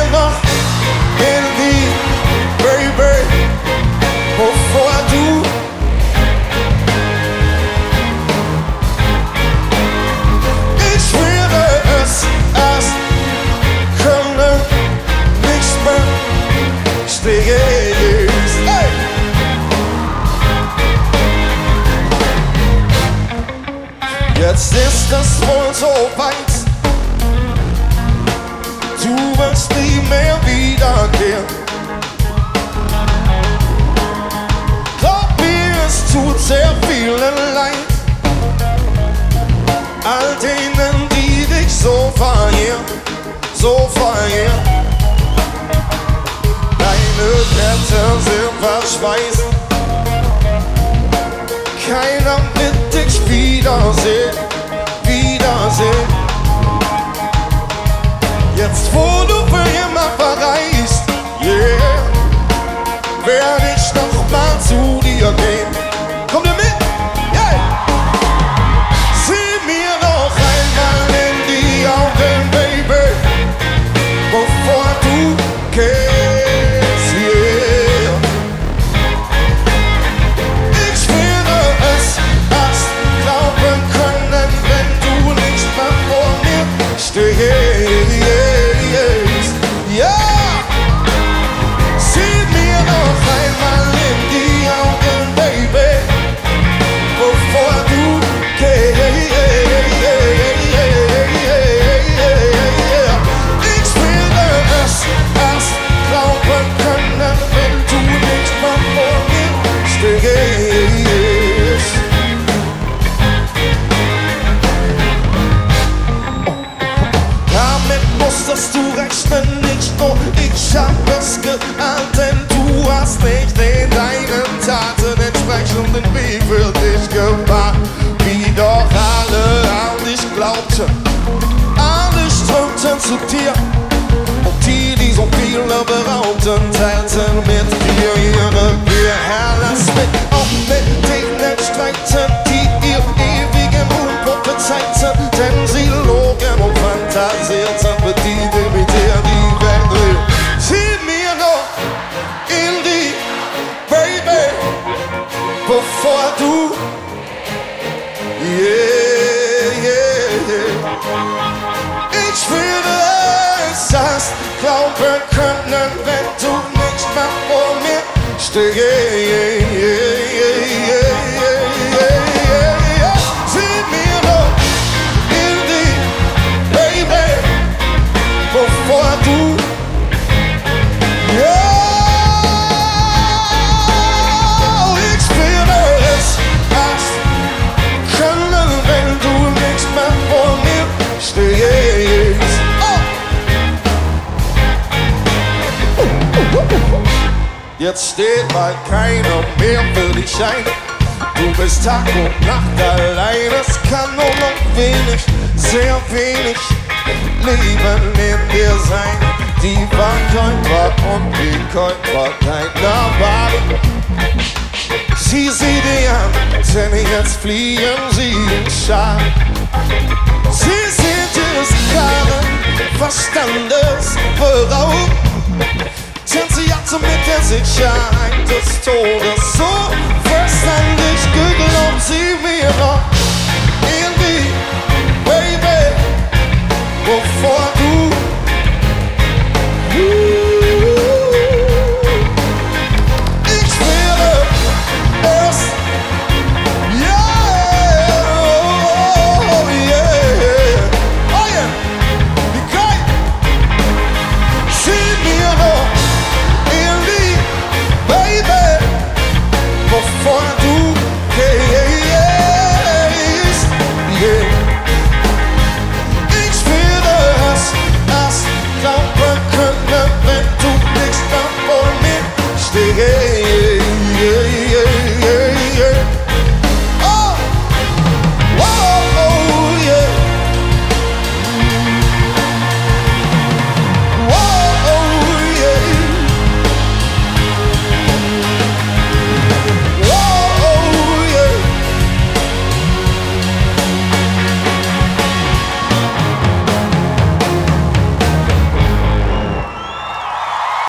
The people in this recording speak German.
mir noch in die Baby, bevor du ich würde es erst können, nichts mehr stehen. Hey! Jetzt ist es wohl so weit, du wirst nie mehr wiederkehren. Glaub mir, es tut sehr vielen leid, all denen, die dich so verehren, so verehren. Deine Werte sind verschweißt, keiner wird dich wiedersehen, wiedersehen. Jetzt wo du für immer verreist, yeah, werd ich noch mal zu dir gehen. Komm dir mit, yeah. Sieh mir noch einmal in die Augen, Baby, bevor du gehst, yeah. Ich würde es erst glauben können, wenn du nicht mehr vor mir stehst. Ja, sieh mir noch einmal in die Augen, Baby, bevor du gehst. Ich würde es erst glauben können, wenn du nicht mehr vor mir stehst. Damit musstest du rechnen, nicht nur ich hab es geahnt, denn du hast nicht in deinen Taten entsprechenden Weg für dich gemacht. Wie doch alle an dich glaubten, alle strömten zu dir, und die so viele beraubten, teilten mit dir ihre Gier. Herr, lass mich auch mit denen streiten, die ihr ewigen Ruhm prophezeiten, denn sie logen und fantasierten, für die mit dir die Welt will. Sieh mir noch in die Baby, bevor du, yeah, yeah, yeah. Ich würde es erst glauben können, wenn du nicht mehr vor mir stehst, yeah, yeah, yeah, yeah, yeah, yeah. Sieh mir noch in die Baby, bevor du, yeah, ich würde es erst können, wenn du nicht mehr vor mir stehst. Jetzt steht mal keiner mehr für dich ein. Du bist Tag und Nacht allein. Es kann nur noch wenig, sehr wenig Leben in dir sein. Die Verkäufer und die Käufer deiner Wahl, sieh sie dir an, denn jetzt fliehen sie in Schar. Sie sind des klaren Verstandes beraubt, denn sie hatte mit der Sicherheit des Todes so fest an dich geglaubt. Sie mir noch